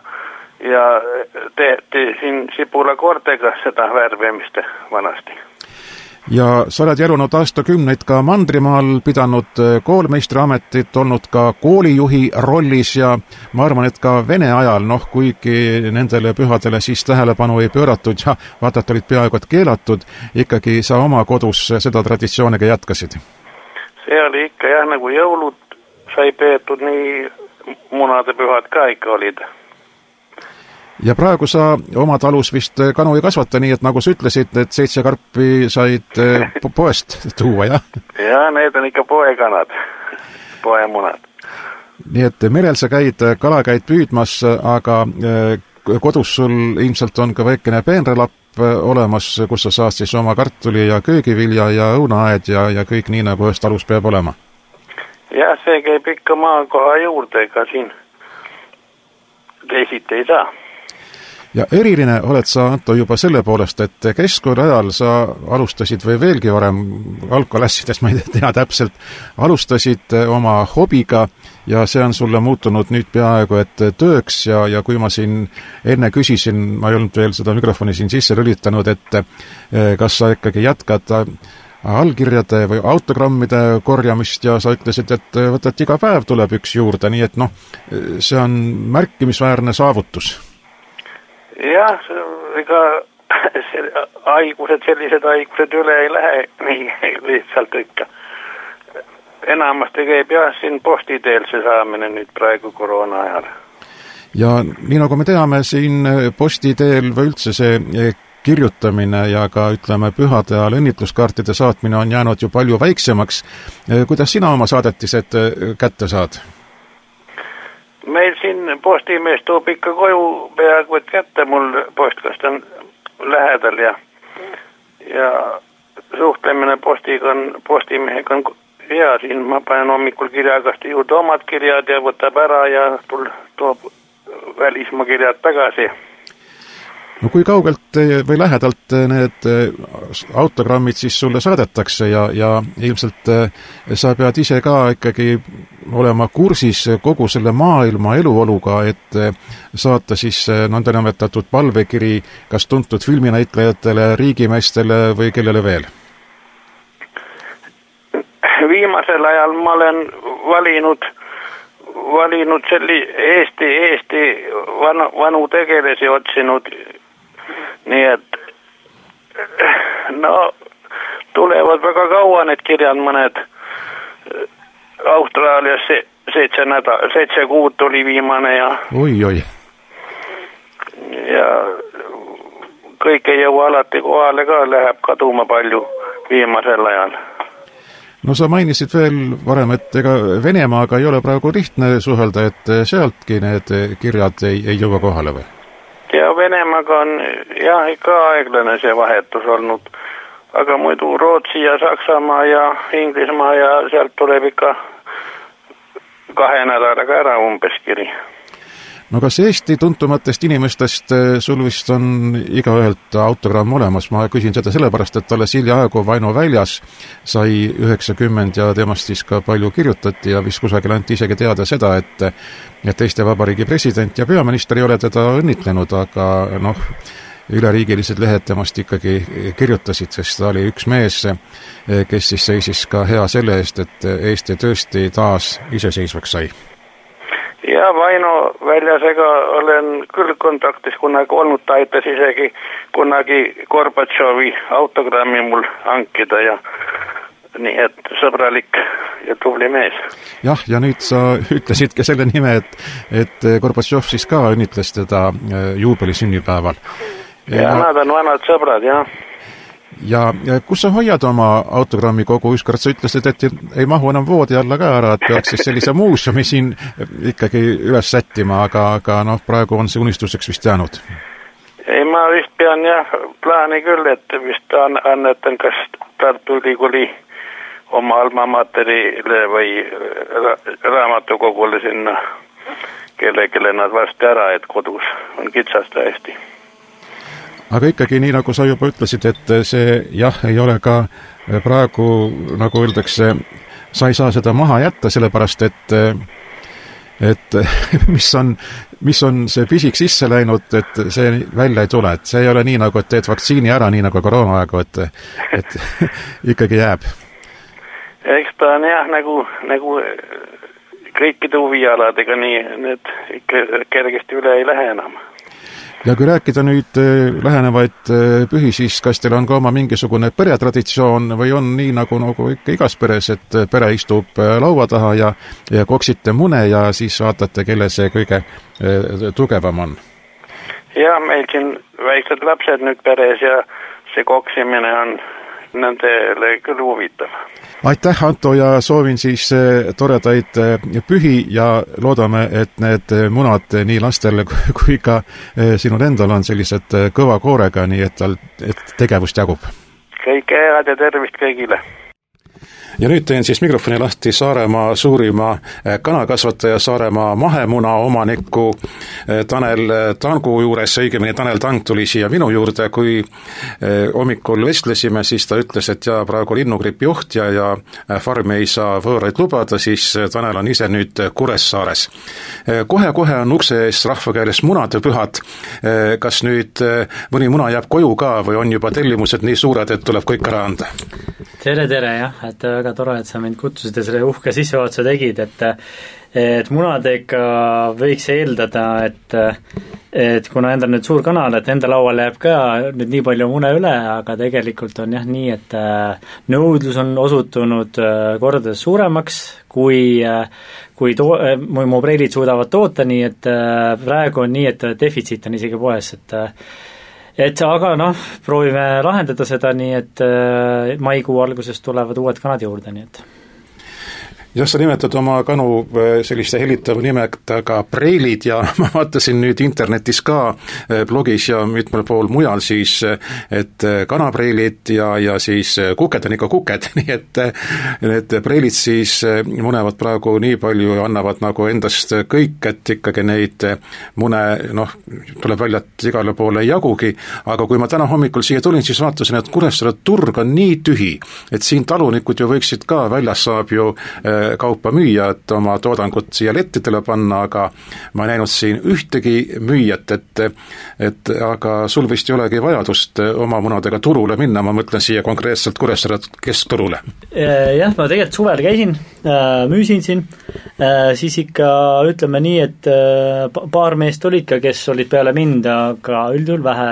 tehti siin sibulakortega seda värvimist vanasti. Ja sa oled elunud aastakümneid ka Mandrimaal, pidanud koolmeistriametit, olnud ka koolijuhi rollis ja ma arvan, et ka Vene ajal, kuigi nendele pühadele siis tähelepanu ei pööratud ja vaata, et olid peaaegu et keelatud, ikkagi sa oma kodus seda traditsiooniga jätkasid. See oli ikka jah, nagu jõulud sai peetud, nii munade pühad ka ikka olid. Ja praegu sa oma talus vist kanu ei kasvata, nii et nagu sa ütlesid, et 7 karpi said poest tuua, jah? Ja, need on ikka poekanad, poemunad. Nii et merel sa käid, kala käid püüdmas, aga kodus sul ilmselt on ka väikene peenrelapp olemas, kus sa saad siis oma kartuli ja köögivilja ja õunaaed ja kõik nii, nagu ühes talus peab olema. Jah, see käib ikka maakoha juurde, ega siin teisiti ei saa. Ja eriline oled sa, Anto, juba selle poolest, et keskkooli ajal sa alustasid või veelgi varem algklassides, ma ei tea täpselt, alustasid oma hobiga ja see on sulle muutunud nüüd peaaegu et tööks ja kui ma siin enne küsisin, ma ei olnud veel seda mikrofoni siin sisse lülitanud, et kas sa ikkagi jätkad allkirjade või autogrammide korjamist ja sa ütlesid, et võtad iga päev tuleb üks juurde, nii et see on märkimisväärne saavutus. Jah, ega sellised haigused üle ei lähe nii lihtsalt ikka. Enamasti käib jah siin postiteel see saamine nüüd praegu koroona ajal. Ja nii nagu me teame, siin postiteel või üldse see kirjutamine ja ka ütleme pühade ajal õnnitluskaartide saatmine on jäänud ju palju väiksemaks. Kuidas sina oma saadetised kätte saad? Meil siin postimees toob ikka koju peaaegu et kätte, mul postkast on lähedal ja suhtlemine postimehega on hea, siin ma panen hommikul kirjakasti juurde omad kirjad ja võtab ära ja toob välismaa kirjad tagasi. No kui kaugelt või lähedalt need autogrammid siis sulle saadetakse ja ilmselt sa pead ise ka ikkagi olema kursis kogu selle maailma eluoluga, et saata siis nõndanimetatud palvekiri kas tuntud filminäitlejatele, riigimeestele või kellele veel? Viimasel ajal ma olen valinud Eesti vanu tegelasi otsinud. Nii et tulevad väga kaua need kirjad, mõned Austraalias 7 kuud tuli viimane ja kõik ei jõua alati kohale ka, läheb kaduma palju viimasel ajal. No sa mainisid veel varem, et ega Venemaaga ei ole praegu lihtne suhelda, et sealtki need kirjad ei jõua kohale või? Ja Venemaaga on jah ikka aeglane see vahetus olnud, aga muidu Rootsi ja Saksamaa ja Inglismaa ja sealt tuleb ikka 2 nädalaga ära umbes kiri. No kas Eesti tuntumatest inimestest sul vist on igaühelt autogramm olemas? Ma küsin seda sellepärast, et alles hiljaaegu Vaino väljas sai 90 ja temast siis ka palju kirjutati ja vist kusagil anti isegi teada seda, et Eesti Vabariigi president ja peaminister ei ole teda õnnitlenud, aga üleriigilised lehed temast ikkagi kirjutasid, sest ta oli üks mees, kes siis seisis ka hea selle eest, et Eesti tõesti taas iseseisvaks sai. Ja Vaino Väljasega olen küll kontaktis kunagi olnud, ta aitas isegi kunagi Gorbatšovi autogrammi mul hankida ja nii et sõbralik ja tubli mees. Jah, ja nüüd sa ütlesid ka selle nime, et Gorbatšov siis ka õnnitles teda juubeli sünnipäeval. Ja nad on vanad sõbrad, jah. Ja kus sa hoiad oma autogrammi kogu? Ükskord sa ütlesid, et ei mahu enam voodi alla ka ära, et peaks siis sellise muuseumi siin ikkagi üles sättima, aga praegu on see unistuseks vist jäänud. Ei, ma vist pean jah plaani küll, et vist annetan kas Tartu Ülikooli oma alma materile või raamatukogule sinna, kelle nad varsti ära, et kodus on kitsast hästi. Aga ikkagi nii, nagu sa juba ütlesid, et see jah, ei ole ka praegu, nagu öeldakse, sa ei saa seda maha jätta, sellepärast et mis on see pisik sisse läinud, et see välja ei tule, et see ei ole nii, nagu et teed vaktsiini ära, nii nagu koroona aegu, et ikkagi jääb. Eks ta on jah, nagu kõikide huvialadega nii, need ikka kergesti üle ei lähe enam. Ja kui rääkida nüüd lähenevaid pühi, siis kas teil on ka oma mingisugune peretraditsioon või on nii nagu ikka igas peres, et pere istub laua taha ja koksite mune ja siis vaatate, kelle see kõige tugevam on? Ja meil siin väiksed lapsed nüüd peres ja see koksimine on nendele küll huvitav. Aitäh, Anto, ja soovin siis toredaid pühi ja loodame, et need munad nii lastel kui ka sinul endal on sellised kõva koorega, nii et tegevust jagub. Kõike head ja tervist kõigile! Ja nüüd teen siis mikrofoni lahti Saaremaa suurima kanakasvataja, Saaremaa mahemuna omaniku Tanel Tangu juures, õigemini Tanel Tang tuli siia minu juurde, kui hommikul vestlesime, siis ta ütles, et praegu linnugripi juhtja ja farmi ei saa võõraid lubada, siis Tanel on ise nüüd Kuressaares. Kohe-kohe on ukse ees rahvakeeles munade pühad. Kas nüüd mõni muna jääb koju ka või on juba tellimused nii suured, et tuleb kõik ära anda? Tere, jah, et väga tore, et sa mind kutsusid ja selle uhke sissevaatuse tegid, et munadega võiks eeldada, et kuna endal nüüd suur kanal, et enda lauale jääb ka nüüd nii palju mune üle, aga tegelikult on jah nii, et nõudlus on osutunud kordades suuremaks, kui mu preilid suudavad toota, nii et praegu on nii, et defitsiit on isegi poes, aga proovime lahendada seda nii, et maikuu alguses tulevad uued kanad juurde, nii et jah, sa nimetad oma kanu selliste hellitava nimega preilid ja ma vaatasin nüüd internetis ka blogis ja mitmel pool mujal siis, et kanapreilid ja siis kuked on ikka kuked, nii et need preilid siis munevad praegu nii palju ja annavad nagu endast kõik, et ikkagi neid mune, tuleb välja, et igale poole ei jagugi, aga kui ma täna hommikul siia tulin, siis vaatasin, et Kuressaare turg on nii tühi, et siin talunikud ju võiksid ka, väljas saab ju kaupa müüa, et oma toodangut siia lettidele panna, aga ma ei näinud siin ühtegi müüjat, et aga sul vist ei olegi vajadust oma munadega turule minna, ma mõtlen siia konkreetselt Kuressaare keskturule. Jah, ma tegelikult suvel käisin, müüsin siin, siis ikka ütleme nii, et paar meest olid ka, kes olid peale mind, aga üldjuhul vähe,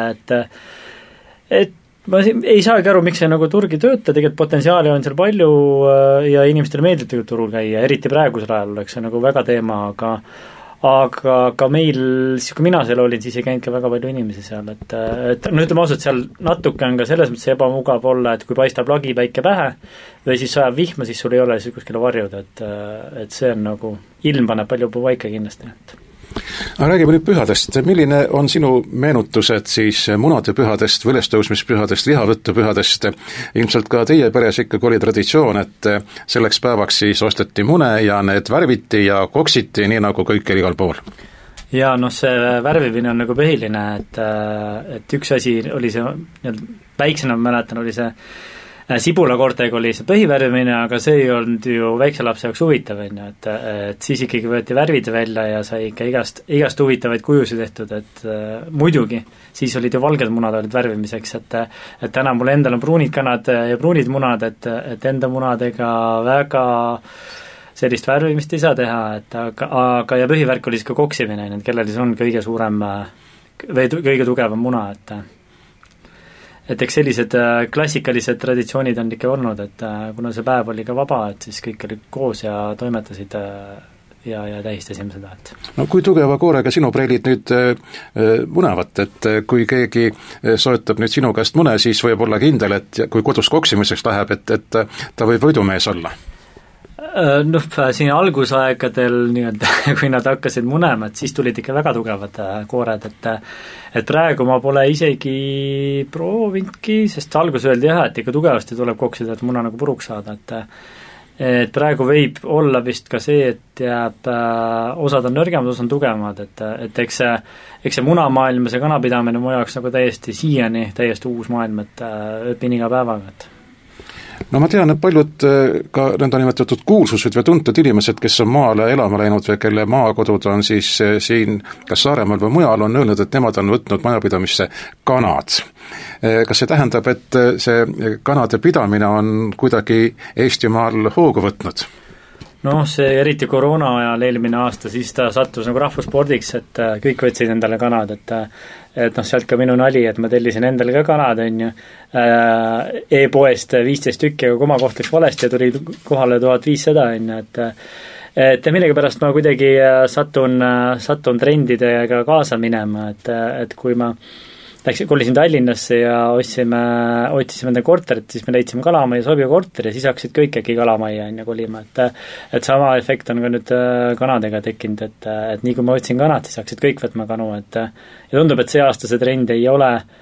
et ma ei saagi aru, miks see nagu turg ei tööta, tegelikult potentsiaali on seal palju ja inimestele meeldib tegelikult turul käia, eriti praegusel ajal oleks see nagu väga teema, aga meil, siis kui mina seal olin, siis ei käinud ka väga palju inimesi seal, et ütleme ausalt, seal natuke on ka selles mõttes ebamugav olla, et kui paistab lagi päike pähe või siis sajab vihma, siis sul ei ole siis kuskile varjuda, et see on nagu, ilm paneb palju paika kindlasti, Aga räägime nüüd pühadest. Milline on sinu meenutused siis munade pühadest, ülestõusmispühadest, lihavõttepühadest? Ilmselt ka teie peres ikkagi oli traditsioon, et selleks päevaks siis osteti mune ja need värviti ja koksiti, nii nagu kõik igal pool. Ja see värvimine on nagu põhiline, et üks asi oli see, väiksena ma mäletan, oli see sibulakortega oli see põhivärvimine, aga see ei olnud ju väikse lapse jaoks huvitav, et siis ikkagi võeti värvid välja ja sai ikka igast huvitavaid kujusid tehtud, et muidugi, siis olid ju valged munad olid värvimiseks, et täna mul endal on pruunid kanad ja pruunid munad, et enda munadega väga sellist värvimist ei saa teha, et aga ja põhivärk oli siis ka koksimine, kellel siis on kõige suurem või kõige tugevam muna, et eks sellised klassikalised traditsioonid on ikka olnud, et kuna see päev oli ka vaba, et siis kõik olid koos ja toimetasid ja tähistasime seda, et no kui tugeva koorega sinu preilid nüüd munevad, et kui keegi soetab nüüd sinu käest mune, siis võib olla kindel, et kui kodus koksimiseks läheb, et ta võib võidumees olla? Noh, siin algusaegadel nii-öelda, kui nad hakkasid munema, et siis tulid ikka väga tugevad koored, et praegu ma pole isegi proovinudki, sest algus öeldi jah, et ikka tugevasti tuleb koksida, et muna nagu puruks saada, et praegu võib olla vist ka see, et jääb, osad on nõrgemad, osad on tugevamad, et eks see munamaailm ja see kanapidamine on mu jaoks nagu täiesti siiani täiesti uus maailm, et õpin iga päevaga, et no ma tean, et paljud ka nõndanimetatud kuulsused või tuntud inimesed, kes on maale elama läinud või kelle maakodud on siis siin kas Saaremaal või mujal, on öelnud, et nemad on võtnud majapidamisse kanad. Kas see tähendab, et see kanade pidamine on kuidagi Eestimaal hoogu võtnud? noh, see eriti koroona ajal eelmine aasta, siis ta sattus nagu rahvusspordiks, et kõik võtsid endale kanad, et noh, sealt ka minu nali, et ma tellisin endale ka kanad, on ju, e-poest 15 tükki, aga komakoht läks valesti ja tuli kohale 1500, on ju, et millegipärast ma kuidagi satun trendidega kaasa minema, et kui ma kolisin Tallinnasse ja otsisime enda korterit, siis me leidsime Kalamaja sobiva korteri ja siis hakkasid kõik äkki Kalamajja on ju kolima, et sama efekt on ka nüüd kanadega tekkinud, et nii kui ma võtsin kanad, siis hakkasid kõik võtma kanu, ja tundub, et see aasta see trend ei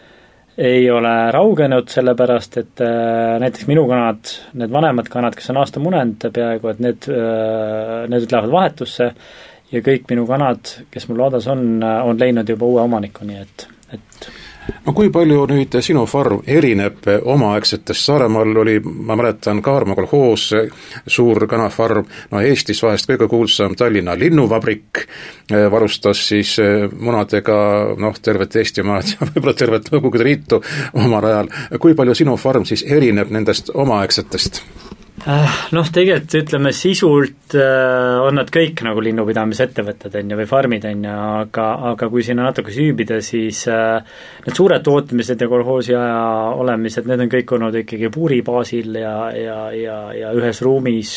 ole raugenud, sellepärast et näiteks minu kanad, need vanemad kanad, kes on aasta munenud peaaegu, et need lähevad vahetusse ja kõik minu kanad, kes mul odas on leidnud juba uue omaniku, nii et no kui palju nüüd sinu farm erineb omaaegsetest? Saaremaal oli, ma mäletan, Kaarma kolhoos, suur kanafarm, no Eestis vahest kõige kuulsam Tallinna linnuvabrik, varustas siis munadega tervet Eestimaad ja võib-olla tervet Nõukogude Liitu omal ajal. Kui palju sinu farm siis erineb nendest omaaegsetest? Noh, tegelikult ütleme sisult on nad kõik nagu linnupidamisettevõtted on ju, või farmid on ju, aga kui sinna natuke süübida, siis need suured tootmised ja kolhoosi aja olemised, need on kõik olnud ikkagi puuri baasil ja ühes ruumis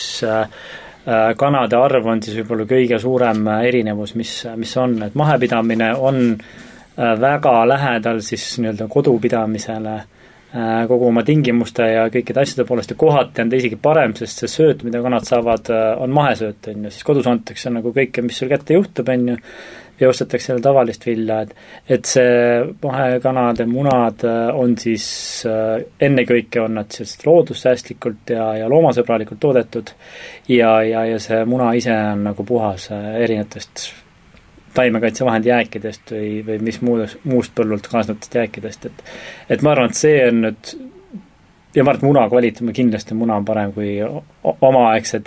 kanade arv on siis võib-olla kõige suurem erinevus, mis on, et mahepidamine on väga lähedal siis nii-öelda kodupidamisele kogu oma tingimuste ja kõikide asjade poolest ja kohati on ta isegi parem, sest see sööt, mida kanad saavad, on mahesööt, on ju, siis kodus antakse nagu kõike, mis sul kätte juhtub, on ju, ja ostetakse selle tavalist vilja, et see mahekanade munad on siis ennekõike on nad sellist loodussäästlikult ja loomasõbralikult toodetud ja see muna ise on nagu puhas erinevatest taimekaitsevahendi jääkidest või mis muust põllult kaasnevatest jääkidest, et ma arvan, et see on nüüd ja ma arvan, et muna kvaliteet, kindlasti muna on parem kui omaaegsed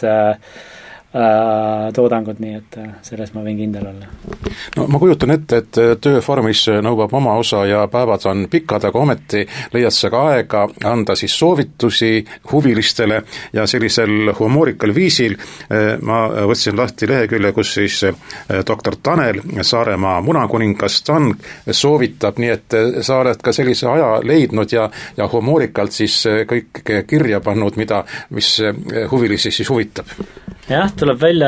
toodangud, nii et selles ma võin kindel olla. No ma kujutan ette, et töö farmis nõuab oma osa ja päevad on pikad, aga ometi leiad sa ka aega anda siis soovitusi huvilistele ja sellisel humoorikal viisil ma võtsin lahti lehekülje, kus siis doktor Tanel, Saaremaa munakuningas Tang soovitab, nii et sa oled ka sellise aja leidnud ja humoorikalt siis kõik kirja pannud, mis huvilisi siis huvitab. Jah, tuleb välja,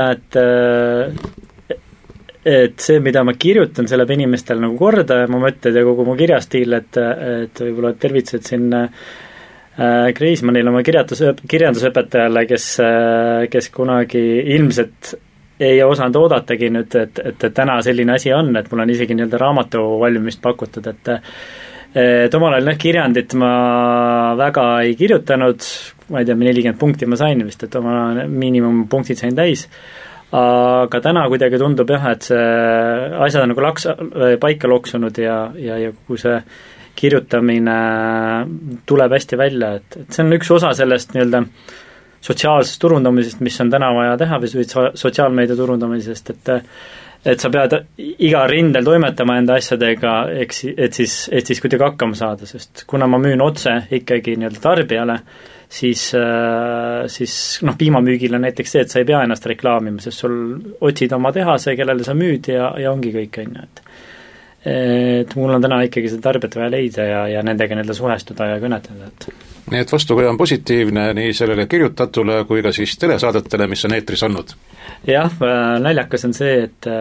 et see, mida ma kirjutan, see läheb inimestel nagu korda ja mu mõtted ja kogu mu kirjastiil, et võib-olla tervitused siin Kreismanile, oma kirjandusõpetajale, kes kunagi ilmselt ei osanud oodatagi nüüd, et täna selline asi on, et mul on isegi nii-öelda raamatu valmimist pakutud, et omal ajal kirjandit ma väga ei kirjutanud, ma ei tea, 40 punkti ma sain vist, et oma miinimumpunktid sain täis, aga täna kuidagi tundub jah, et see asjad on nagu paika loksunud ja kui see kirjutamine tuleb hästi välja, et see on üks osa sellest nii-öelda sotsiaalsest turundamisest, mis on täna vaja teha või sotsiaalmeedia turundamisest, et sa pead iga rindel toimetama enda asjadega, et siis kuidagi hakkama saada, sest kuna ma müün otse ikkagi nii-öelda tarbijale, siis piimamüügil on näiteks see, et sa ei pea ennast reklaamima, sest sul otsid oma tehase, kellele sa müüd ja ongi kõik, on ju, et mul on täna ikkagi seda tarbijat vaja leida ja nendega nende suhestuda ja kõnetada, et nii et vastukaja on positiivne nii sellele kirjutatule kui ka siis telesaadetele, mis on eetris olnud? Jah, naljakas on see,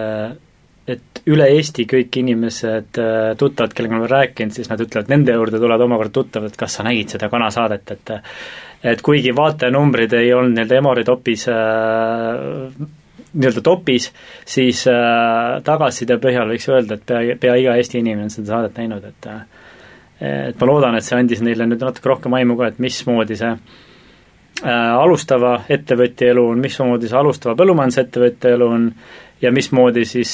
et üle Eesti kõik inimesed tuttavad, kellega olen rääkinud, siis nad ütlevad, nende juurde tulevad omakorda tuttavad, et kas sa nägid seda kanasaadet, et kuigi vaatajanumbrid ei olnud nii-öelda Emori topis nii-öelda topis, siis tagasiside põhjal võiks öelda, et pea iga Eesti inimene on seda saadet näinud, et ma loodan, et see andis neile nüüd natuke rohkem aimu ka, et mismoodi see alustava ettevõtja elu on, mismoodi see alustava põllumajandusettevõtja elu on ja mismoodi siis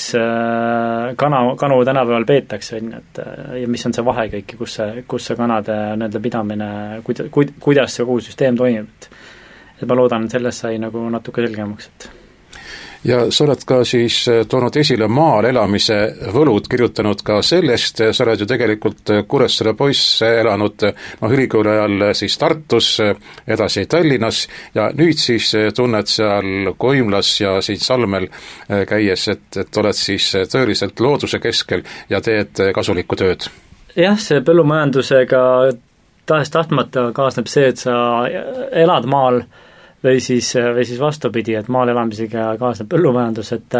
kanu tänapäeval peetakse, ja mis on see vahe kõiki, kus see kanade nende pidamine, kuidas see kogu süsteem toimib, et ma loodan, et sellest sai nagu natuke selgemaks, et ja sa oled ka siis toonud esile maal elamise võlud, kirjutanud ka sellest, sa oled ju tegelikult Kuressaare poiss elanud ülikooli ajal siis Tartus, edasi Tallinnas ja nüüd siis tunned seal Koimlas ja siin Salmel käies, et oled siis tõeliselt looduse keskel ja teed kasulikku tööd. Jah, see põllumajandusega tahes-tahtmata kaasneb see, et sa elad maal või siis vastupidi, et maal elamisega kaasneb põllumajandus, et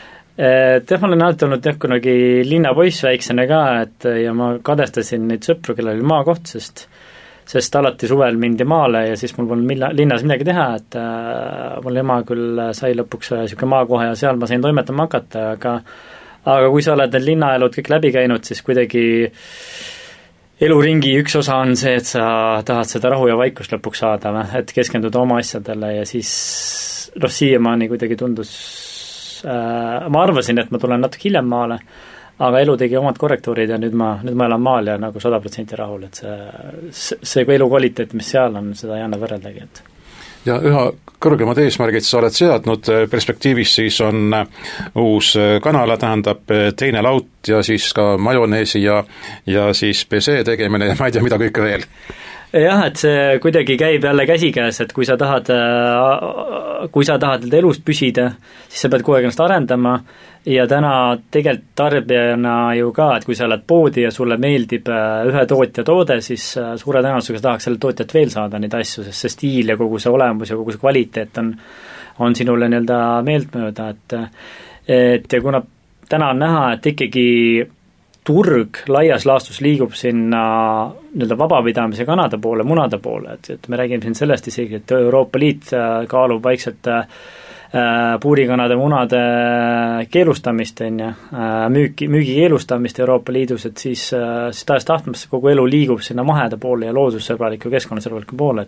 ma olen alati olnud kunagi linnapoiss väiksena ka, ja ma kadestasin neid sõpru, kellel oli maakoht, sest alati suvel mindi maale ja siis mul polnud linnas midagi teha, et mul ema küll sai lõpuks niisugune maakoha ja seal ma sain toimetama hakata, aga kui sa oled need linnaelud kõik läbi käinud, siis kuidagi eluringi üks osa on see, et sa tahad seda rahu ja vaikust lõpuks saada, et keskenduda oma asjadele ja siis siiamaani kuidagi tundus, ma arvasin, et ma tulen natuke hiljem maale, aga elu tegi omad korrektuurid ja nüüd ma elan maal ja nagu 100% rahul, et see elu kvaliteet, mis seal on, seda ei anna võrreldagi, et ja üha kõrgemad eesmärgid sa oled seadnud, perspektiivis siis on uus kanala, tähendab teine laut ja siis ka majoneesi ja siis pesee tegemine ja ma ei tea, mida kõike veel. Jah, et see kuidagi käib jälle käsikäes, et kui sa tahad elust püsida, siis sa pead kogu aeg ennast arendama ja täna tegelikult tarbijana ju ka, et kui sa oled poodi ja sulle meeldib ühe tootja toode, siis suure tõenäosusega sa tahaks selle tootjat veel saada neid asju, sest see stiil ja kogu see olemus ja kogu see kvaliteet on sinule nii-öelda meeltmööda, et ja kuna täna on näha, et ikkagi turg laias laastus liigub sinna nii-öelda vabapidamise kanade poole, munade poole, et me räägime siin sellest isegi, et Euroopa Liit kaalub vaikselt puurikanade munade keelustamist, müügi keelustamist Euroopa Liidus, et siis tahes-tahtmast kogu elu liigub sinna maheda poole ja loodussõbraliku ja keskkonnasõbraliku poole,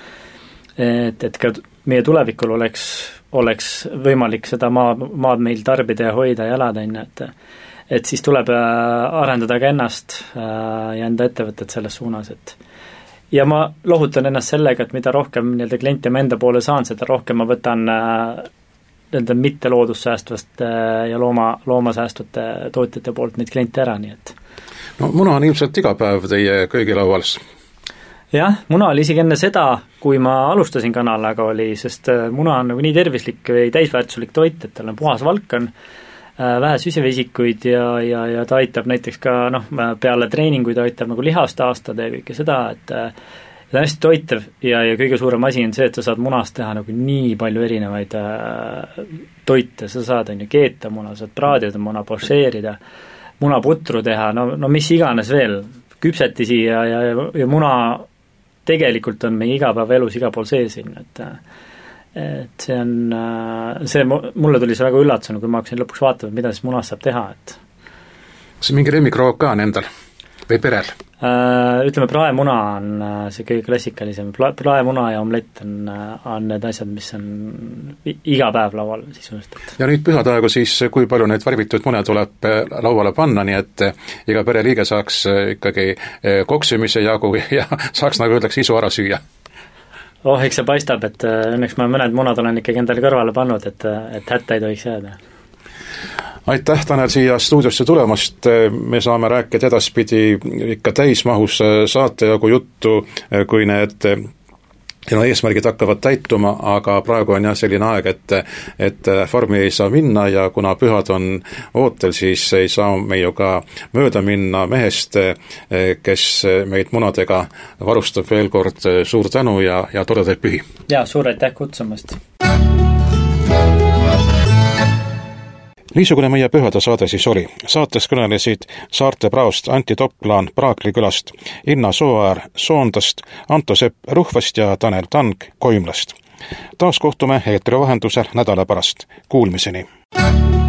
et ka meie tulevikul oleks võimalik seda maad meil tarbida ja hoida ja elada, et siis tuleb arendada ka ennast ja enda ettevõtted selles suunas, et ja ma lohutan ennast sellega, et mida rohkem nii-öelda kliente ma enda poole saan, seda rohkem ma võtan nii-öelda mitte loodussäästvast ja loomasäästvate tootjate poolt neid kliente ära, nii et no muna on ilmselt iga päev teie köögilauals? Jah, muna oli isegi enne seda, kui ma alustasin kanalaga oli, sest muna on nagu nii tervislik või täisväärtuslik toit, et tal on puhas valkan, vähe süsivesikuid ja ta aitab näiteks ka peale treeninguid aitab nagu lihast taastada ja kõike seda, et ta on hästi toitev ja kõige suurem asi on see, et sa saad munast teha nagu nii palju erinevaid toite, sa saad keeta muna, saad praadida muna, pošeerida, munaputru teha, no mis iganes veel, küpsetisi ja muna tegelikult on meie igapäevaelus igal pool sees, et see mulle tuli see väga üllatusena, kui ma hakkasin lõpuks vaatama, mida siis munast saab teha, et kas mingi lemmikroog ka on endal või perel? Ütleme, praemuna on see kõige klassikalisem, praemuna ja omlett on need asjad, mis on iga päev laual sisuliselt. Ja nüüd pühadaegu siis, kui palju neid värvitud mune tuleb lauale panna, nii et iga pereliige saaks ikkagi koksimise jagu ja saaks, nagu öeldakse, isu ära süüa? Eks see paistab, et õnneks ma mõned munad olen ikkagi endale kõrvale pannud, et hätta ei tohiks jääda. Aitäh, Tanel, siia stuudiosse tulemast, me saame rääkida edaspidi ikka täismahus saate jagu juttu, kui need ja eesmärgid hakkavad täituma, aga praegu on jah selline aeg, et farmi ei saa minna ja kuna pühad on ootel, siis ei saa me ju ka mööda minna mehest, kes meid munadega varustab. Veel kord suur tänu ja toredaid pühi! Ja suur aitäh kutsumast! Niisugune meie pühade saade siis oli. Saates kõnelesid Saarte praost Anti Toplaan Praakli külast, Inna Sooäär Soondast, Anto Sepp Ruhvast ja Tanel Tank Koimlast. Taas kohtume eetri vahendusel nädala pärast. Kuulmiseni!